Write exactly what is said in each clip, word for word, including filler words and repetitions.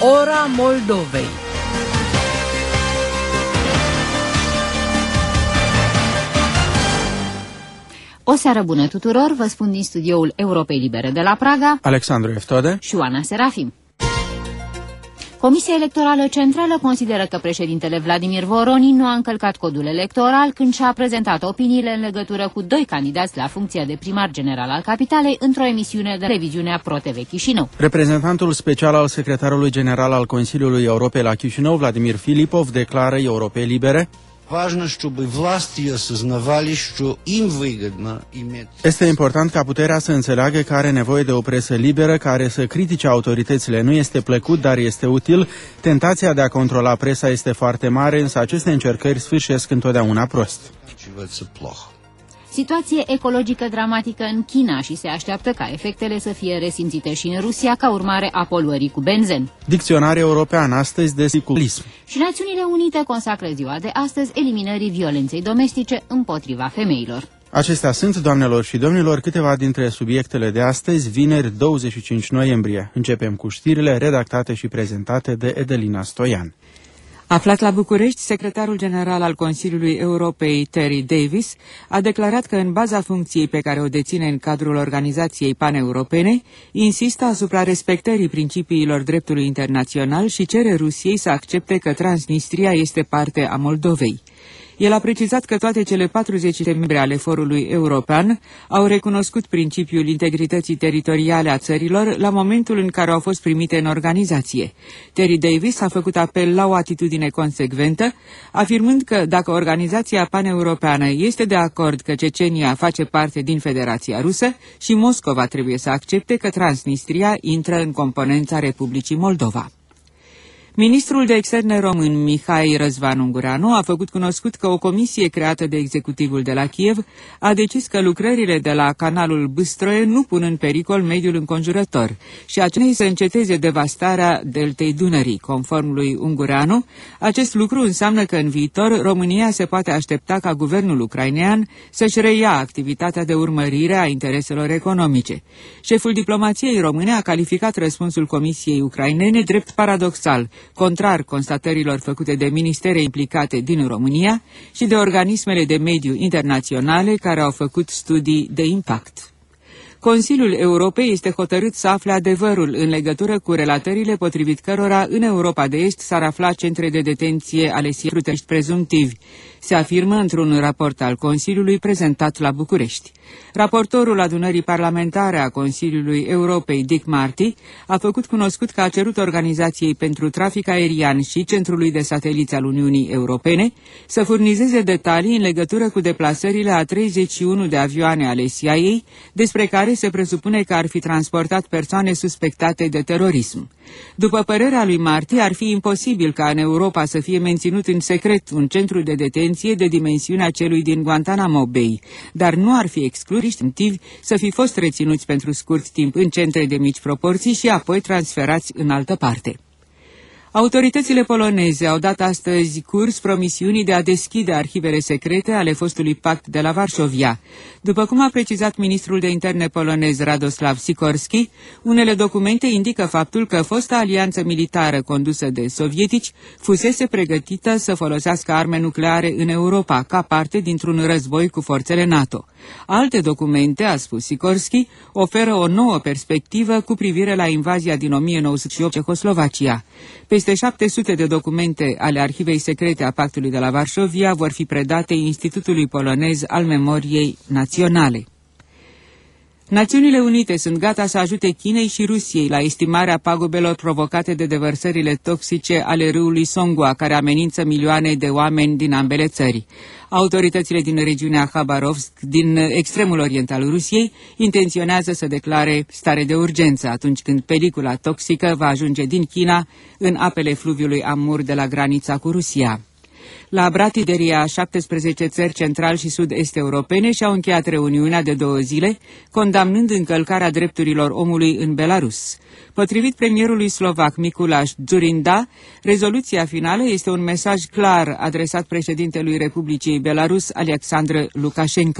Ora Moldovei. O seară bună tuturor, vă spun din studioul Europei Libere de la Praga, Alexandru Eftode și Oana Serafim. Comisia Electorală Centrală consideră că președintele Vladimir Voronin nu a încălcat codul electoral când și-a prezentat opiniile în legătură cu doi candidați la funcția de primar general al capitalei într-o emisiune de televiziune Pro T V Chișinău. Reprezentantul special al secretarului general al Consiliului Europei la Chișinău, Vladimir Filipov, declară Europei Libere: este important ca puterea să înțeleagă că are nevoie de o presă liberă care să critique autoritățile. Nu este plăcut, dar este util. Tentația de a controla presa este foarte mare, însă aceste încercări sfârșesc întotdeauna prost. Situație ecologică dramatică în China și se așteaptă ca efectele să fie resimțite și în Rusia ca urmare a poluării cu benzen. Dicționar european astăzi de siculism. Și Națiunile Unite consacră ziua de astăzi eliminării violenței domestice împotriva femeilor. Acestea sunt, doamnelor și domnilor, câteva dintre subiectele de astăzi, vineri douăzeci și cinci noiembrie. Începem cu știrile redactate și prezentate de Edelina Stoian. Aflat la București, secretarul general al Consiliului Europei, Terry Davis, a declarat că în baza funcției pe care o deține în cadrul organizației paneuropene, insistă asupra respectării principiilor dreptului internațional și cere Rusiei să accepte că Transnistria este parte a Moldovei. El a precizat că toate cele patruzeci de membre ale Forului European au recunoscut principiul integrității teritoriale a țărilor la momentul în care au fost primite în organizație. Terry Davis a făcut apel la o atitudine consecventă, afirmând că dacă organizația paneuropeană este de acord că Cecenia face parte din Federația Rusă, și Moscova trebuie să accepte că Transnistria intră în componența Republicii Moldova. Ministrul de Externe român, Mihai Răzvan Ungureanu, a făcut cunoscut că o comisie creată de executivul de la Kiev a decis că lucrările de la canalul Bâstroe nu pun în pericol mediul înconjurător și acelei să înceteze devastarea deltei Dunării. Conform lui Ungureanu, acest lucru înseamnă că în viitor România se poate aștepta ca guvernul ucrainean să-și reia activitatea de urmărire a intereselor economice. Șeful diplomației române a calificat răspunsul comisiei ucrainene drept paradoxal, contrar constatărilor făcute de ministere implicate din România și de organismele de mediu internaționale care au făcut studii de impact. Consiliul Europei este hotărât să afle adevărul în legătură cu relatările potrivit cărora în Europa de Est s-ar afla centre de detenție ale sierutești prezumtivi, se afirmă într-un raport al Consiliului prezentat la București. Raportorul adunării parlamentare a Consiliului Europei, Dick Marty, a făcut cunoscut că a cerut Organizației pentru Trafic Aerian și Centrului de Sateliți al Uniunii Europene să furnizeze detalii în legătură cu deplasările a treizeci și unu de avioane ale C I A, despre care se presupune că ar fi transportat persoane suspectate de terorism. După părerea lui Marty, ar fi imposibil ca în Europa să fie menținut în secret un centru de detenție de dimensiunea celui din Guantanamo Bay, dar nu ar fi exclus științifici să fi fost reținuți pentru scurt timp în centre de mici proporții și apoi transferați în altă parte. Autoritățile poloneze au dat astăzi curs promisiunii de a deschide arhivele secrete ale fostului pact de la Varșovia. După cum a precizat ministrul de interne polonez Radoslav Sikorski, unele documente indică faptul că fosta alianță militară condusă de sovietici fusese pregătită să folosească arme nucleare în Europa, ca parte dintr-un război cu forțele NATO. Alte documente, a spus Sikorski, oferă o nouă perspectivă cu privire la invazia din o mie nouă sute opt Cehoslovacia. Peste șapte sute de documente ale arhivei secrete a pactului de la Varșovia vor fi predate Institutului Polonez al Memoriei Naționale. Națiunile Unite sunt gata să ajute Chinei și Rusiei la estimarea pagubelor provocate de devărsările toxice ale râului Songhua, care amenință milioane de oameni din ambele țări. Autoritățile din regiunea Khabarovsk, din extremul orient al Rusiei, intenționează să declare stare de urgență atunci când pelicula toxică va ajunge din China în apele fluviului Amur de la granița cu Rusia. La Bratideria, șaptesprezece țări central și sud-est europene și-au încheiat reuniunea de două zile, condamnând încălcarea drepturilor omului în Belarus. Potrivit premierului slovac Mikuláš Dzurinda, rezoluția finală este un mesaj clar adresat președintelui Republicii Belarus, Alexandru Lukashenko.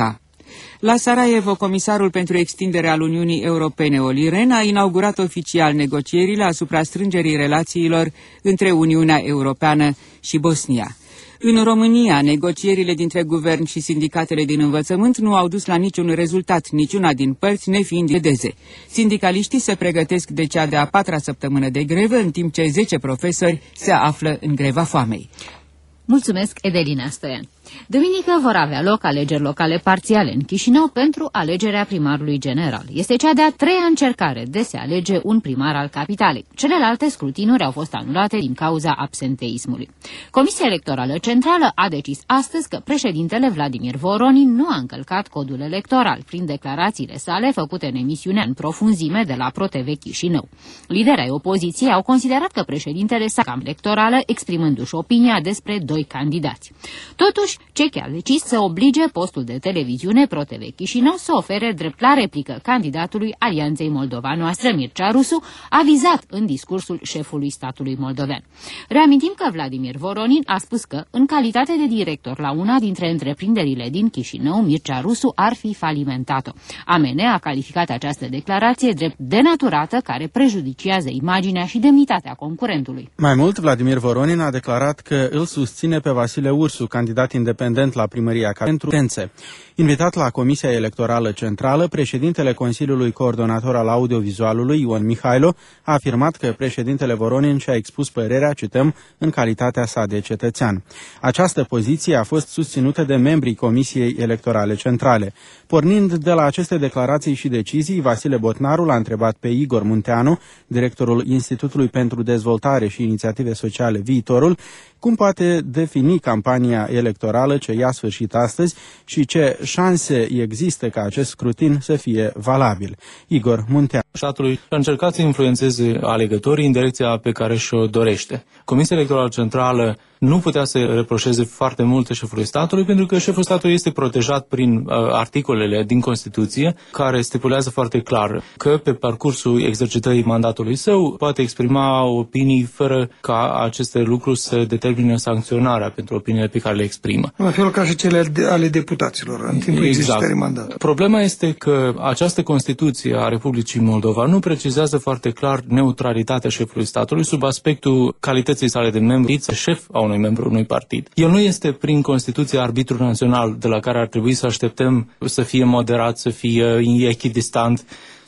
La Sarajevo, comisarul pentru extinderea Uniunii Europene, Olli Rehn, a inaugurat oficial negocierile asupra strângerii relațiilor între Uniunea Europeană și Bosnia. În România, negocierile dintre guvern și sindicatele din învățământ nu au dus la niciun rezultat, niciuna din părți nefiind vedeze. Sindicaliștii se pregătesc de cea de-a patra săptămână de grevă, în timp ce zece profesori se află în greva foamei. Mulțumesc, Edelina Stoian. Duminică vor avea loc alegeri locale parțiale în Chișinău pentru alegerea primarului general. Este cea de-a treia încercare de se alege un primar al capitalei. Celelalte scrutinuri au fost anulate din cauza absenteismului. Comisia Electorală Centrală a decis astăzi că președintele Vladimir Voronin nu a încălcat codul electoral prin declarațiile sale făcute în emisiunea În profunzime de la ProTV Chișinău. Liderii opoziției au considerat că președintele s-a cam electorală exprimându-și opinia despre doi candidați. Totuși, Cechi a decis să oblige postul de televiziune ProTV Chișinău să ofere drept la replică candidatului Alianței Moldova Noastră, Mircea Rusu, avizat în discursul șefului statului moldovean. Reamintim că Vladimir Voronin a spus că, în calitate de director la una dintre întreprinderile din Chișinău, Mircea Rusu ar fi falimentat-o. A M N a calificat această declarație drept denaturată, care prejudiciază imaginea și demnitatea concurentului. Mai mult, Vladimir Voronin a declarat că îl susține pe Vasile Ursu, candidat independent la primăria pentru Tențe. Invitat la Comisia Electorală Centrală, președintele Consiliului Coordonator al Audiovizualului, Ion Mihailo, a afirmat că președintele Voronin și-a expus părerea, cităm, în calitatea sa de cetățean. Această poziție a fost susținută de membrii Comisiei Electorale Centrale. Pornind de la aceste declarații și decizii, Vasile Botnaru l-a întrebat pe Igor Munteanu, directorul Institutului pentru Dezvoltare și Inițiative Sociale Viitorul, cum poate defini campania electorală ce ia sfârșit astăzi și ce șanse există ca acest scrutin să fie valabil. Igor Munteanu. Statului a încercat să influențeze alegătorii în direcția pe care și-o dorește. Comisia Electorală Centrală nu putea să reproșeze foarte multe șefului statului, pentru că șeful statului este protejat prin uh, articolele din Constituție, care stipulează foarte clar că pe parcursul exercitării mandatului său poate exprima opinii fără ca aceste lucruri să determine sancționarea pentru opiniile pe care le exprimă. La fel ca și cele ale deputaților în timpul exact. exercitării mandatului. Problema este că această Constituție a Republicii Moldova nu precizează foarte clar neutralitatea șefului statului sub aspectul calității sale de membru, șef a unui membru unui partid. El nu este prin Constituție arbitru național de la care ar trebui să așteptăm să fie moderat, să fie echidistant,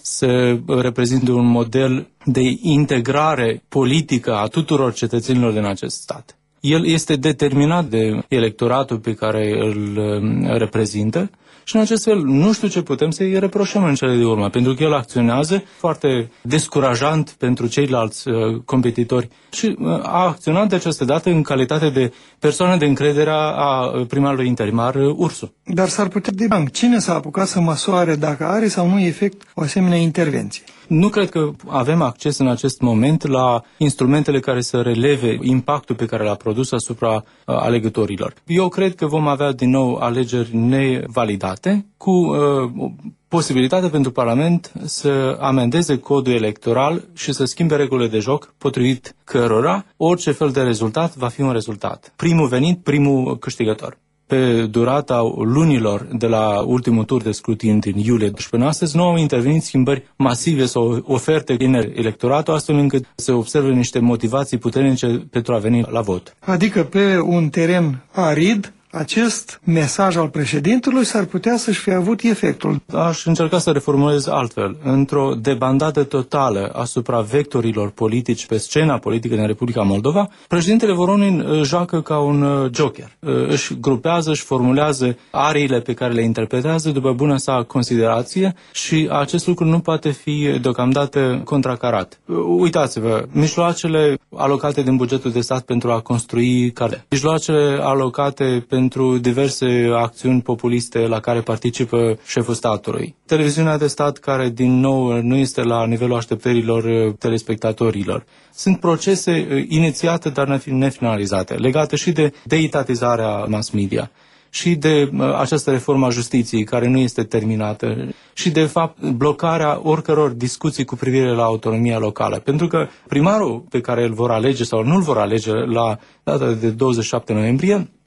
să reprezinte un model de integrare politică a tuturor cetățenilor din acest stat. El este determinat de electoratul pe care îl reprezintă și în acest fel nu știu ce putem să-i reproșăm în cele de urmă, pentru că el acționează foarte descurajant pentru ceilalți uh, competitori și uh, a acționat de această dată în calitate de persoană de încredere a primarului interimar uh, Ursu. Dar s-ar putea de banc. Cine s-a apucat să măsoare dacă are sau nu efect o asemenea intervenție? Nu cred că avem acces în acest moment la instrumentele care să releve impactul pe care l-a produs asupra uh, alegătorilor. Eu cred că vom avea din nou alegeri nevalidate cu uh, posibilitatea pentru Parlament să amendeze codul electoral și să schimbe regulile de joc potrivit cărora orice fel de rezultat va fi un rezultat. Primul venit, primul câștigător. Pe durata lunilor de la ultimul tur de scrutin din iulie și până astăzi nu au intervenit schimbări masive sau oferte din electoratul, astfel încât se observe niște motivații puternice pentru a veni la vot. Adică pe un teren arid, acest mesaj al președintelui s-ar putea să-și fi avut efectul. Aș încerca să reformulez altfel. Într-o debandadă totală asupra vectorilor politici pe scena politică din Republica Moldova, președintele Voronin joacă ca un joker. Își grupează, își formulează ariile pe care le interpretează după bună sa considerație și acest lucru nu poate fi deocamdată contracarat. Uitați-vă, mijloacele alocate din bugetul de stat pentru a construi cale, mijloacele alocate pentru pentru diverse acțiuni populiste la care participă șeful statului. Televiziunea de stat care, din nou, nu este la nivelul așteptărilor telespectatorilor. Sunt procese inițiate, dar nefinalizate, legate și de deitatizarea mass media și de uh, această reformă a justiției care nu este terminată și de fapt blocarea oricăror discuții cu privire la autonomia locală. Pentru că primarul pe care îl vor alege sau nu îl vor alege la data de douăzeci și șapte noiembrie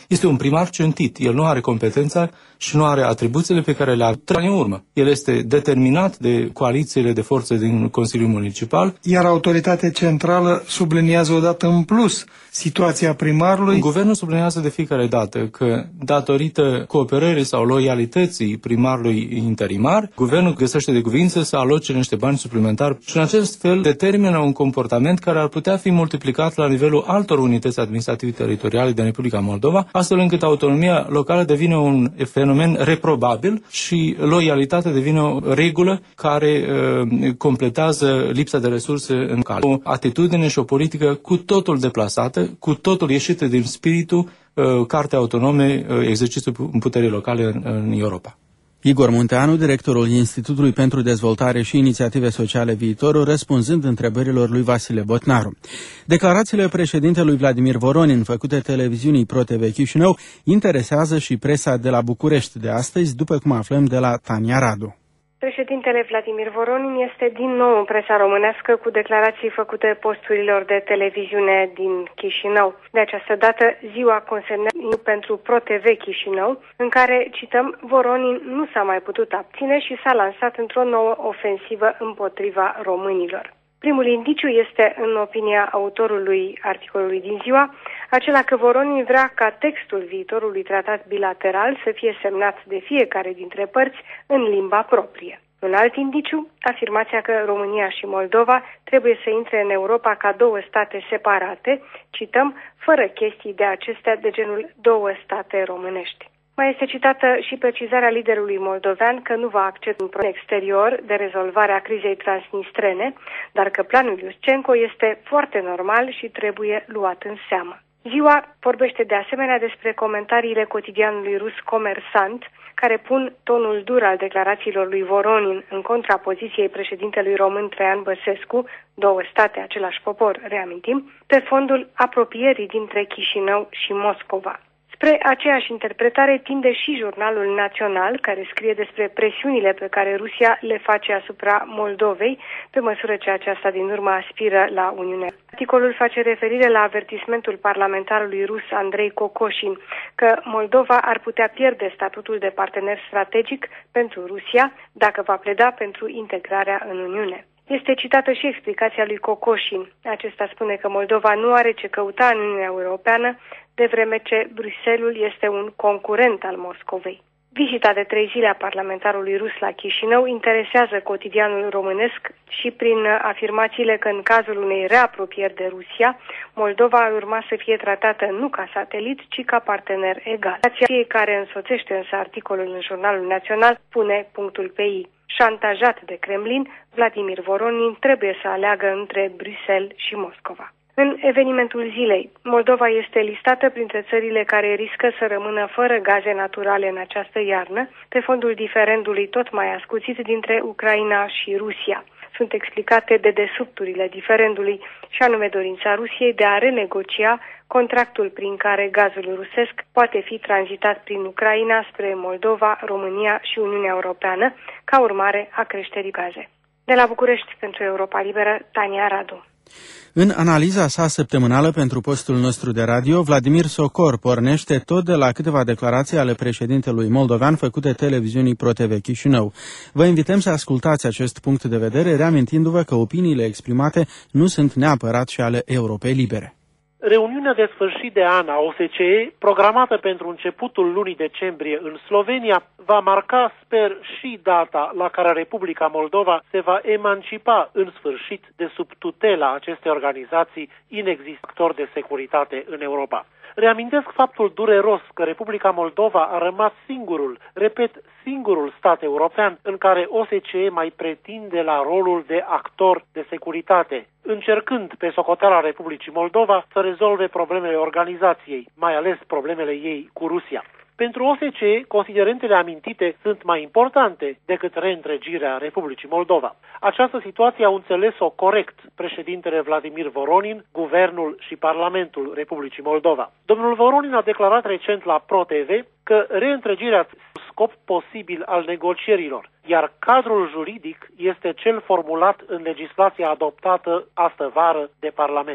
Este un primar centit, el nu are competența și nu are atribuțiile pe care le are trei ani în urmă. El este determinat de coalițiile de forțe din Consiliul Municipal. Iar autoritatea centrală subliniază odată în plus situația primarului. Guvernul subliniază de fiecare dată că, datorită cooperării sau loialității primarului interimar, guvernul găsește de cuvință să aloce niște bani suplimentari și în acest fel determină un comportament care ar putea fi multiplicat la nivelul altor unități administrative teritoriale din Republica Moldova, astfel încât autonomia locală devine un fenomen reprobabil și loialitatea devine o regulă care uh, completează lipsa de resurse în cal. O atitudine și o politică cu totul deplasată, cu totul ieșită din spiritul uh, Cartei Autonome uh, exercițiul puterii locale în, în Europa. Igor Munteanu, directorul Institutului pentru Dezvoltare și Inițiative Sociale Viitorul, răspunzând întrebărilor lui Vasile Botnaru. Declarațiile președintelui Vladimir Voronin făcute televiziunii ProTV Chișinău interesează și presa de la București de astăzi, după cum aflăm de la Tania Radu. Președintele Vladimir Voronin este din nou în presa românească cu declarații făcute posturilor de televiziune din Chișinău. De această dată, ziua consemnează pentru ProTV Chișinău, în care, cităm, Voronin nu s-a mai putut abține și s-a lansat într-o nouă ofensivă împotriva românilor. Primul indiciu este, în opinia autorului articolului din ziua, acela că Voronin vrea ca textul viitorului tratat bilateral să fie semnat de fiecare dintre părți în limba proprie. Un alt indiciu, afirmația că România și Moldova trebuie să intre în Europa ca două state separate, cităm, fără chestii de acestea de genul două state românești. Mai este citată și precizarea liderului moldovean că nu va accepta un proiect exterior de rezolvare a crizei transnistrene, dar că planul Iuscenco este foarte normal și trebuie luat în seamă. Ziua vorbește de asemenea despre comentariile cotidianului rus Comersant, care pun tonul dur al declarațiilor lui Voronin în contrapoziției președintelui român Traian Băsescu, două state, același popor, reamintim, pe fondul apropierii dintre Chișinău și Moscova. Spre aceeași interpretare tinde și Jurnalul Național, care scrie despre presiunile pe care Rusia le face asupra Moldovei, pe măsură ce aceasta din urmă aspiră la Uniune. Articolul face referire la avertismentul parlamentarului rus Andrei Kokoșin că Moldova ar putea pierde statutul de partener strategic pentru Rusia dacă va pleda pentru integrarea în Uniune. Este citată și explicația lui Kokoșin. Acesta spune că Moldova nu are ce căuta în Uniunea Europeană, de vreme ce Bruxelles este un concurent al Moscovei. Vizita de trei zile a parlamentarului rus la Chișinău interesează cotidianul românesc și prin afirmațiile că în cazul unei reapropieri de Rusia, Moldova ar urma să fie tratată nu ca satelit, ci ca partener egal. Cei care însoțește însă articolul în Jurnalul Național pune punctul pe I. Șantajat de Kremlin, Vladimir Voronin trebuie să aleagă între Bruxelles și Moscova. În evenimentul zilei, Moldova este listată printre țările care riscă să rămână fără gaze naturale în această iarnă, pe fondul diferendului tot mai ascuțit dintre Ucraina și Rusia. Sunt explicate dedesubturile diferendului, și anume dorința Rusiei de a renegocia contractul prin care gazul rusesc poate fi tranzitat prin Ucraina spre Moldova, România și Uniunea Europeană, ca urmare a creșterii gaze. De la București, pentru Europa Liberă, Tania Radu. În analiza sa săptămânală pentru postul nostru de radio, Vladimir Socor pornește tot de la câteva declarații ale președintelui moldovean făcute televiziunii ProTV Chișinău. Vă invităm să ascultați acest punct de vedere, reamintindu-vă că opiniile exprimate nu sunt neapărat și ale Europei Libere. Reuniunea de sfârșit de an a O S C E, programată pentru începutul lunii decembrie în Slovenia, va marca, sper, și data la care Republica Moldova se va emancipa în sfârșit de sub tutela acestei organizații inexistător de securitate în Europa. Reamintesc faptul dureros că Republica Moldova a rămas singurul, repet, singurul stat european în care O S C E mai pretinde la rolul de actor de securitate, încercând pe socoteala Republicii Moldova să rezolve problemele organizației, mai ales problemele ei cu Rusia. Pentru O S C E, considerentele amintite sunt mai importante decât reîntregirea Republicii Moldova. Această situație au înțeles-o corect președintele Vladimir Voronin, guvernul și Parlamentul Republicii Moldova. Domnul Voronin a declarat recent la ProTV că reîntregirea este scop posibil al negocierilor, iar cadrul juridic este cel formulat în legislația adoptată astă vară de Parlament.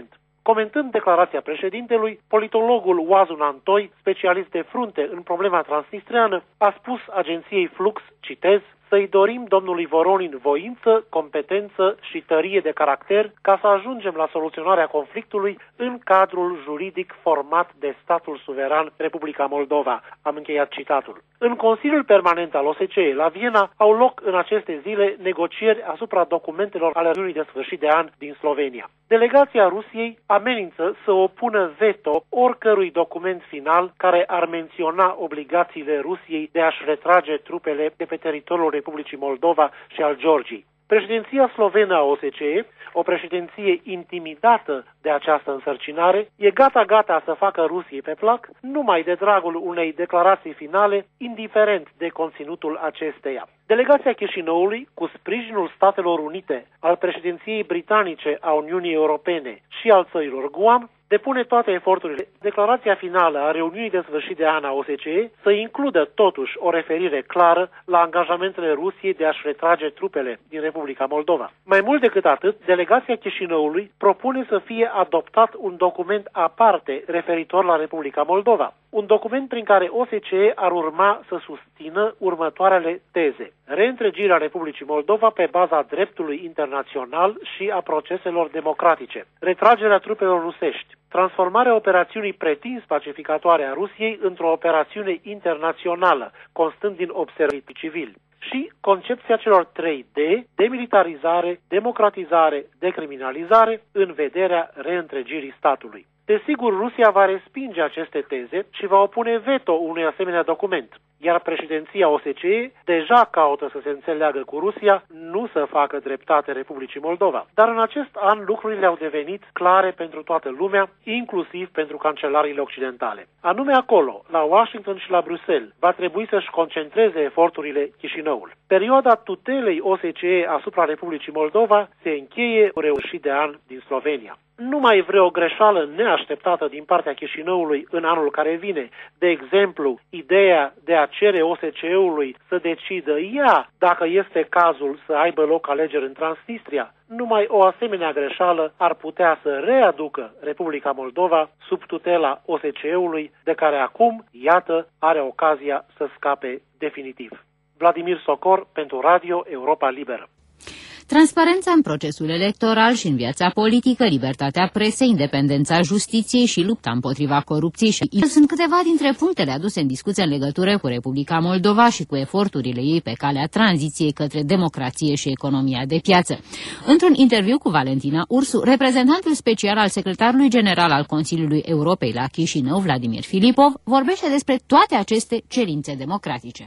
Comentând declarația președintelui, politologul Oazun Antoi, specialist de frunte în problema transnistreană, a spus agenției Flux, citez, să-i dorim domnului Voronin voință, competență și tărie de caracter ca să ajungem la soluționarea conflictului în cadrul juridic format de statul suveran Republica Moldova. Am încheiat citatul. În Consiliul Permanent al O S C E la Viena au loc în aceste zile negocieri asupra documentelor ale reuniunii de sfârșit de an din Slovenia. Delegația Rusiei amenință să opună veto oricărui document final care ar menționa obligațiile Rusiei de a-și retrage trupele de pe teritoriul Republicii Moldova și al Georgiei. Președinția slovenă a O S C E, o președinție intimidată de această însărcinare, e gata-gata să facă Rusiei pe plac, numai de dragul unei declarații finale, indiferent de conținutul acesteia. Delegația Chișinăului, cu sprijinul Statelor Unite, al președinției britanice a Uniunii Europene și al țărilor Guam, depune toate eforturile. Declarația finală a reuniunii de sfârșit de an a O S C E să includă totuși o referire clară la angajamentele Rusiei de a-și retrage trupele din Republica Moldova. Mai mult decât atât, delegația Chișinăului propune să fie adoptat un document aparte referitor la Republica Moldova. Un document prin care O S C E ar urma să susțină următoarele teze. Reîntregirea Republicii Moldova pe baza dreptului internațional și a proceselor democratice. Retragerea trupelor rusești. Transformarea operațiunii pretins pacificatoare a Rusiei într-o operațiune internațională, constând din observatori civili. Și concepția celor trei D, demilitarizare, democratizare, decriminalizare, în vederea reîntregirii statului. Desigur, Rusia va respinge aceste teze și va opune veto unui asemenea document, iar președinția O S C E deja caută să se înțeleagă cu Rusia, nu să facă dreptate Republicii Moldova. Dar în acest an lucrurile au devenit clare pentru toată lumea, inclusiv pentru cancelarile occidentale. Anume acolo, la Washington și la Bruxelles, va trebui să-și concentreze eforturile Chișinăul. Perioada tutelei O S C E asupra Republicii Moldova se încheie cu reușit de an din Slovenia. Nu mai vreo greșeală neașteptată din partea Chișinăului în anul care vine. De exemplu, ideea de a cere O S C E-ului să decidă ea dacă este cazul să aibă loc alegeri în Transnistria. Numai o asemenea greșeală ar putea să readucă Republica Moldova sub tutela O S C E-ului, de care acum, iată, are ocazia să scape definitiv. Vladimir Socor pentru Radio Europa Liberă. Transparența în procesul electoral și în viața politică, libertatea presei, independența justiției și lupta împotriva corupției și sunt câteva dintre punctele aduse în discuție în legătură cu Republica Moldova și cu eforturile ei pe calea tranziției către democrație și economia de piață. Într-un interviu cu Valentina Ursu, reprezentantul special al secretarului general al Consiliului Europei la Chișinău, Vladimir Filipov, vorbește despre toate aceste cerințe democratice.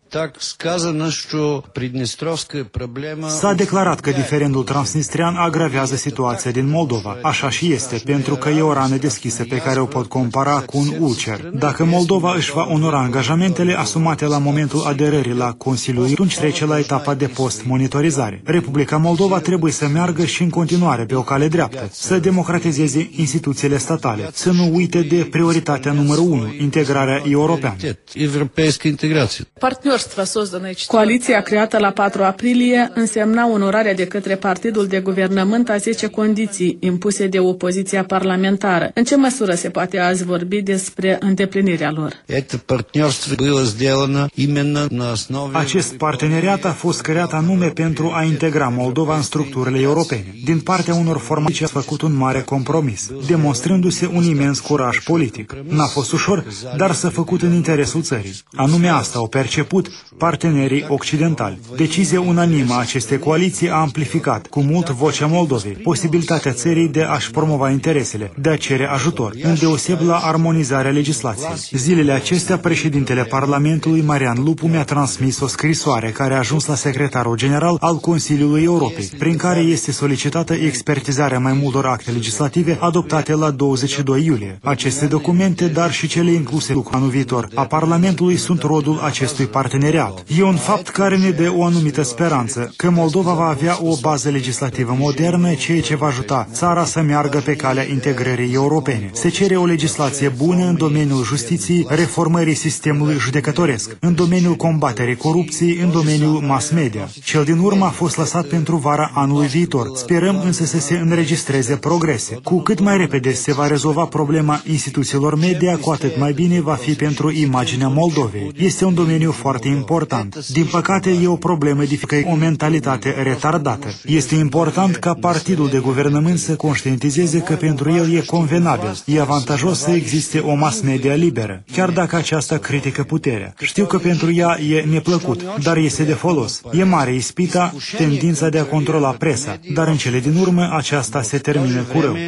S-a declarat că diferendul transnistrian agravează situația din Moldova. Așa și este, pentru că e o rană deschisă pe care o pot compara cu un ulcer. Dacă Moldova își va onora angajamentele asumate la momentul aderării la Consiliul, atunci trece la etapa de post-monitorizare. Republica Moldova trebuie să meargă și în continuare pe o cale dreaptă, să democratizeze instituțiile statale, să nu uite de prioritatea numărul unu, integrarea europeană. Coaliția creată la patru aprilie însemna onorarea de către partidul de guvernământ a zece condiții impuse de opoziția parlamentară. În ce măsură se poate azi vorbi despre îndeplinirea lor? Acest parteneriat a fost creat anume pentru a integra Moldova în structurile europene. Din partea unor formații a făcut un mare compromis, demonstrându-se un imens curaj politic. N-a fost ușor, dar s-a făcut în interesul țării. Anume asta au perceput partenerii occidentali. Decizia unanimă a acestei coaliții a amplificat cu mult vocea Moldovei, posibilitatea țării de a-și promova interesele, de a cere ajutor, îndeoseb la armonizarea legislației. Zilele acestea, președintele Parlamentului, Marian Lupu, mi-a transmis o scrisoare care a ajuns la secretarul general al Consiliului Europei, prin care este solicitată expertizarea mai multor acte legislative adoptate la douăzeci și doi iulie. Aceste documente, dar și cele incluse în anul viitor a Parlamentului, sunt rodul acestui parteneriat parteneriat. E un fapt care ne dă o anumită speranță, că Moldova va avea o bază legislativă modernă, ceea ce va ajuta țara să meargă pe calea integrării europene. Se cere o legislație bună în domeniul justiției, reformării sistemului judecătoresc, în domeniul combaterii corupției, în domeniul mass media. Cel din urmă a fost lăsat pentru vara anului viitor. Sperăm însă să se înregistreze progrese. Cu cât mai repede se va rezolva problema instituțiilor media, cu atât mai bine va fi pentru imaginea Moldovei. Este un domeniu foarte important. Din păcate, e o problemă dificilă, o mentalitate retardată. Este important ca partidul de guvernământ să conștientizeze că pentru el e convenabil, e avantajos să existe o mass media liberă, chiar dacă aceasta critică puterea. Știu că pentru ea e neplăcut, dar este de folos. E mare ispita, tendința de a controla presa, dar în cele din urmă aceasta se termină cu rău.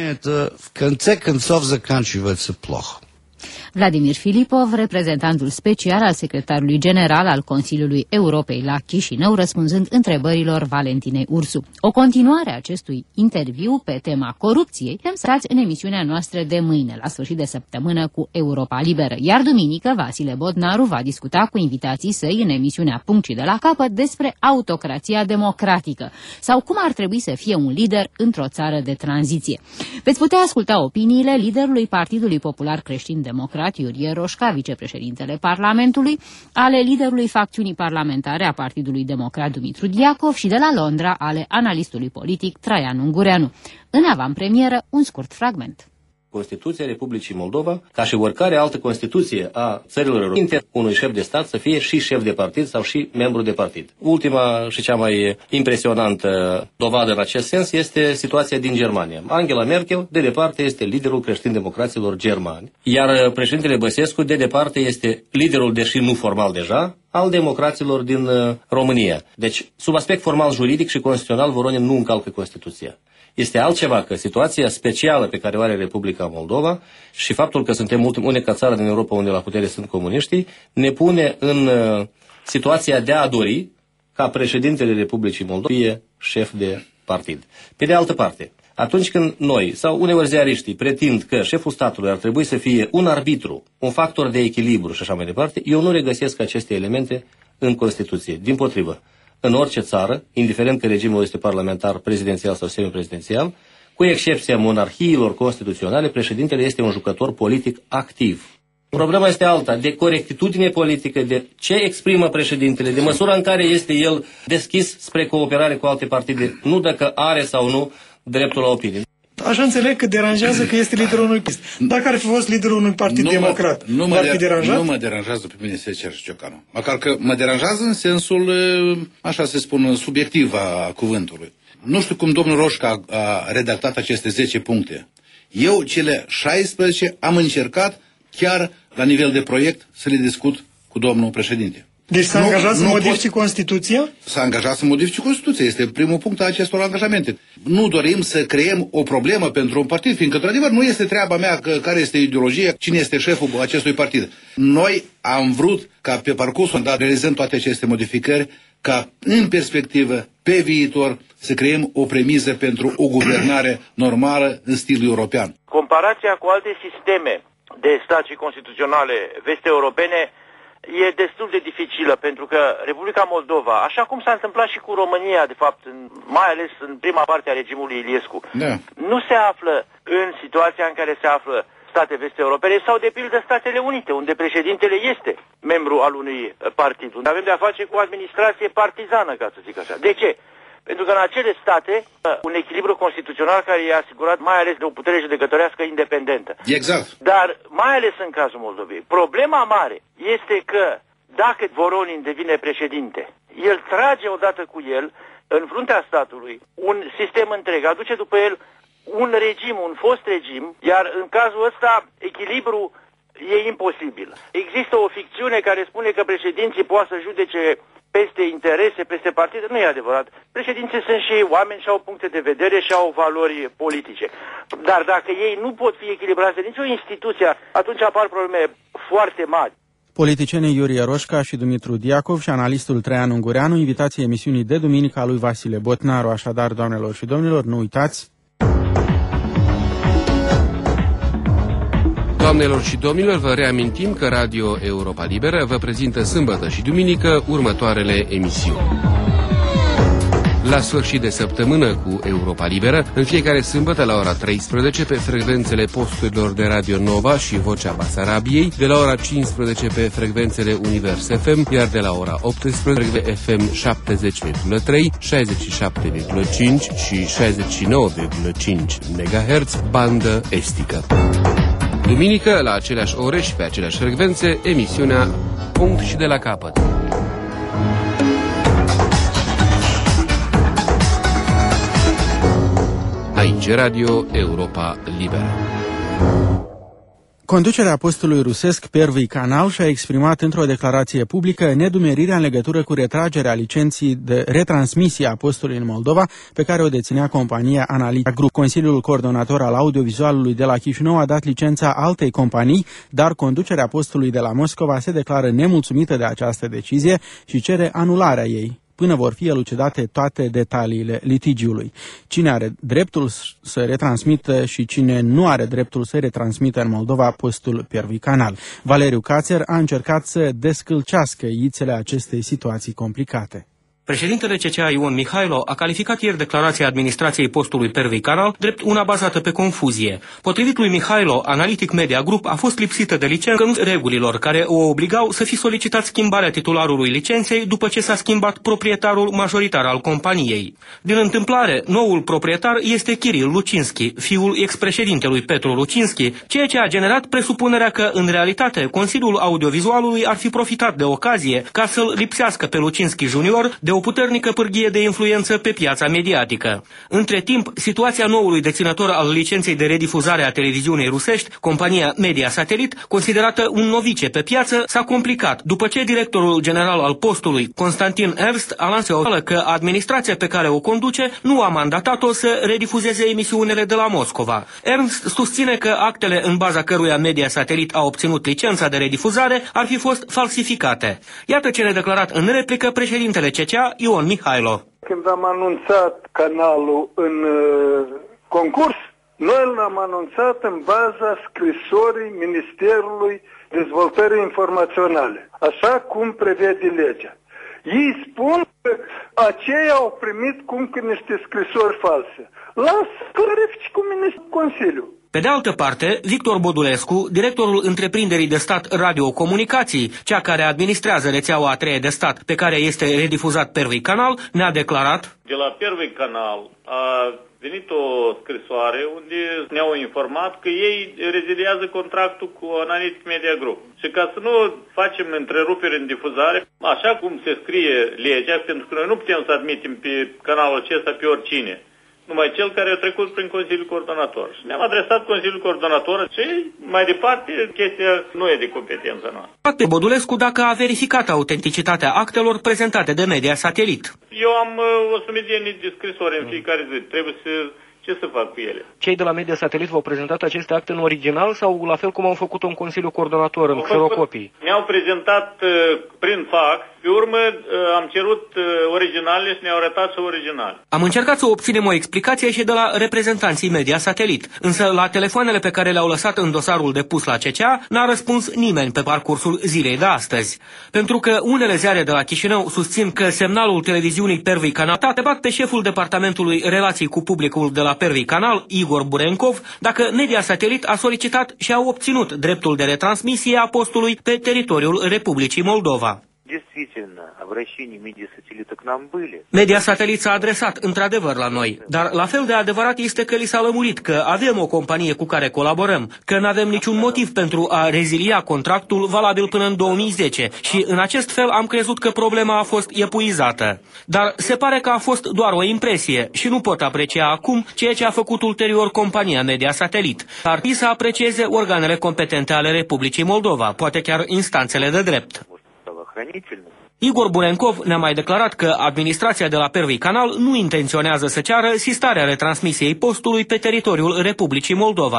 Vladimir Filipov, reprezentantul special al secretarului general al Consiliului Europei la Chișinău, răspunzând întrebărilor Valentinei Ursu. O continuare a acestui interviu pe tema corupției putem să stați în emisiunea noastră de mâine, la sfârșit de săptămână, cu Europa Liberă. Iar duminică, Vasile Botnaru va discuta cu invitații săi în emisiunea Punct și de la capăt despre autocrația democratică sau cum ar trebui să fie un lider într-o țară de tranziție. Veți putea asculta opiniile liderului Partidului Popular Creștin Democrat, Iurie Roșca, vicepreședintele Parlamentului, ale liderului facțiunii parlamentare a Partidului Democrat Dumitru Diacov și de la Londra ale analistului politic Traian Ungureanu. În avantpremieră, un scurt fragment. Constituția Republicii Moldova, ca și oricare altă Constituție a țărilor europene, unui șef de stat să fie și șef de partid sau și membru de partid. Ultima și cea mai impresionantă dovadă în acest sens este situația din Germania. Angela Merkel, de departe, este liderul creștin-democraților germani, iar președintele Băsescu, de departe, este liderul, deși nu formal deja, al democraților din România. Deci, sub aspect formal juridic și constituțional, Voronin nu încalcă Constituția. Este altceva că situația specială pe care o are Republica Moldova și faptul că suntem unica țară din Europa unde la putere sunt comuniștii ne pune în uh, situația de a dori ca președintele Republicii Moldova fie șef de partid. Pe de altă parte, atunci când noi sau uneori ziariștii pretind că șeful statului ar trebui să fie un arbitru, un factor de echilibru și așa mai departe, eu nu regăsesc aceste elemente în Constituție. Dimpotrivă. În orice țară, indiferent că regimul este parlamentar, prezidențial sau semiprezidențial, cu excepția monarhiilor constituționale, președintele este un jucător politic activ. Problema este alta, de corectitudine politică, de ce exprimă președintele, de măsura în care este el deschis spre cooperare cu alte partide, nu dacă are sau nu dreptul la opinie. Așa înțeleg că deranjează că este liderul unui partid. Dacă ar fi fost liderul unui partid nu democrat, mă, nu mă ar fi deranjat? Nu mă deranjează pe mine Secer și Ciocanu. Măcar că mă deranjează în sensul, așa se spune, subiectiv a cuvântului. Nu știu cum domnul Roșca a redactat aceste zece puncte. Eu, cele șaisprezece, am încercat chiar la nivel de proiect să le discut cu domnul președinte. Deci s-a angajat să modifice Constituția? S-a angajat să modifice Constituția. Este primul punct al acestor angajamente. Nu dorim să creăm o problemă pentru un partid, fiindcă, într-adevăr, nu este treaba mea că, care este ideologia, cine este șeful acestui partid. Noi am vrut ca pe parcursul dat realizăm toate aceste modificări, ca în perspectivă, pe viitor, să creăm o premiză pentru o guvernare normală în stil european. Comparația cu alte sisteme de stat și constituționale vest-europene e destul de dificilă, pentru că Republica Moldova, așa cum s-a întâmplat și cu România, de fapt, în, mai ales în prima parte a regimului Iliescu, da. nu se află în situația în care se află state vest-europene sau, de pildă, Statele Unite, unde președintele este membru al unui partid, unde avem de-a face cu o administrație partizană, ca să zic așa. De ce? Pentru că în acele state, un echilibru constituțional care e asigurat mai ales de o putere judecătorească independentă. Exact. Dar, mai ales în cazul Moldovei, problema mare este că dacă Voronin devine președinte, el trage odată cu el, în fruntea statului, un sistem întreg, aduce după el un regim, un fost regim, iar în cazul ăsta echilibru e imposibil. Există o ficțiune care spune că președinții poate să judece peste interese, peste partide. Nu e adevărat. Președinții sunt și oameni și au puncte de vedere și au valori politice. Dar dacă ei nu pot fi echilibrați de nicio instituție, atunci apar probleme foarte mari. Politicienii Iurie Roșca și Dumitru Diacov și analistul Traian Ungureanu, invitații emisiunii de duminică a lui Vasile Botnaru. Așadar, doamnelor și domnilor, nu uitați... Doamnelor și domnilor, vă reamintim că Radio Europa Liberă vă prezintă sâmbătă și duminică următoarele emisiuni. La sfârșit de săptămână cu Europa Liberă, în fiecare sâmbătă la ora treisprezece pe frecvențele posturilor de Radio Nova și Vocea Basarabiei, de la ora cincisprezece pe frecvențele Univers F M, iar de la ora optsprezece F M șaptezeci virgulă trei, șaizeci și șapte virgulă cinci și șaizeci și nouă virgulă cinci megahertz, bandă estică. Duminică, la aceleași ore și pe aceleași frecvențe, emisiunea Punct și de la capăt. Aici Radio Europa Liberă. Conducerea postului rusesc Первый Canal și-a exprimat într-o declarație publică nedumerirea în legătură cu retragerea licenții de retransmisie a postului în Moldova, pe care o deținea compania Analytica Group. Consiliul coordonator al audiovizualului de la Chișinău a dat licența altei companii, dar conducerea postului de la Moscova se declară nemulțumită de această decizie și cere anularea ei, până vor fi elucidate toate detaliile litigiului. Cine are dreptul să retransmită și cine nu are dreptul să retransmită în Moldova postul Первый Canal. Valeriu Cațer a încercat să descălcească ițele acestei situații complicate. Președintele C C A Ion Mihailo a calificat ieri declarația administrației postului Первый Canal drept una bazată pe confuzie. Potrivit lui Mihailo, Analytic Media Group a fost lipsită de licență regulilor care o obligau să fi solicitat schimbarea titularului licenței după ce s-a schimbat proprietarul majoritar al companiei. Din întâmplare, noul proprietar este Kiril Lucinski, fiul ex-președintelui Petru Lucinski, ceea ce a generat presupunerea că, în realitate, Consiliul Audiovizualului ar fi profitat de ocazie ca să-l lipsească pe Lucinski Junior de o puternică pârghie de influență pe piața mediatică. Între timp, situația noului deținător al licenței de redifuzare a televiziunii rusești, compania Media Satelit, considerată un novice pe piață, s-a complicat după ce directorul general al postului, Constantin Ernst, a lansat că administrația pe care o conduce nu a mandatat-o să redifuzeze emisiunile de la Moscova. Ernst susține că actele în baza căruia Media Satelit a obținut licența de redifuzare ar fi fost falsificate. Iată ce ne-a declarat în replică președintele C C A Ion Mihailo. Când am anunțat canalul în uh, concurs, noi l-am anunțat în baza scrisorii Ministerului Dezvoltării Informaționale, așa cum prevede legea. Ei spun că aceia au primit cum că niște scrisori false. Lasă clarifici cu Ministerul Consiliu. Pe de altă parte, Victor Bodulescu, directorul întreprinderii de stat Radiocomunicații, cea care administrează rețeaua a treia de stat pe care este redifuzat Первый Canal, ne-a declarat: de la Первый Canal a venit o scrisoare unde ne-au informat că ei reziliază contractul cu Analytic Media Group. Și ca să nu facem întrerupere în difuzare, așa cum se scrie legea, pentru că noi nu putem să admitem pe canalul acesta pe oricine, numai cel care a trecut prin Consiliul Coordonator. Și ne-am adresat Consiliul Coordonator și mai departe chestia nu e de competența noastră. Pe Bodulescu dacă a verificat autenticitatea actelor prezentate de Media Satelit. Eu am o sumedenie de scrisori în fiecare zi. Trebuie să... Ce să fac cu ele? Cei de la Media Satelit v-au prezentat aceste acte în original sau la fel cum au făcut-o în Consiliul Coordonator, în xerocopii? Mi-au prezentat uh, prin fax, pe urmă uh, am cerut uh, originale și ne-au arătat și originale. Am încercat să obținem o explicație și de la reprezentanții Media Satelit, însă la telefoanele pe care le-au lăsat în dosarul depus la C C A n-a răspuns nimeni pe parcursul zilei de astăzi. Pentru că unele ziare de la Chișinău susțin că semnalul televiziunii Первый Canal a întrebat pe șeful departamentului relații cu publicul de la Первый Canal, Igor Burenkov, dacă Media Satelit a solicitat și a obținut dreptul de retransmisie a postului pe teritoriul Republicii Moldova. Media Satelit s-a adresat într-adevăr la noi, dar la fel de adevărat este că li s-a lămurit că avem o companie cu care colaborăm, că nu avem niciun motiv pentru a rezilia contractul valabil până în două mii zece și în acest fel am crezut că problema a fost epuizată. Dar se pare că a fost doar o impresie și nu pot aprecia acum ceea ce a făcut ulterior compania Media Satelit. Ar trebui să aprecieze organele competente ale Republicii Moldova, poate chiar instanțele de drept. Igor Burenkov ne-a mai declarat că administrația de la Первый Canal nu intenționează să ceară sistarea retransmisiei postului pe teritoriul Republicii Moldova.